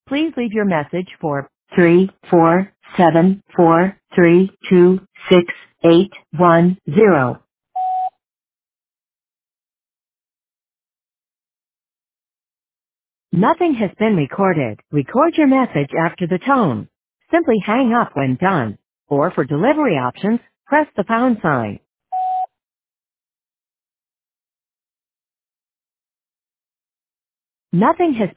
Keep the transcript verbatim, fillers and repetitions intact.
Please leave your message for three four seven four three two six eight one zero. Nothing has been recorded. Record your message after the tone. Simply hang up when done. Or for delivery options, press the pound sign. Nothing has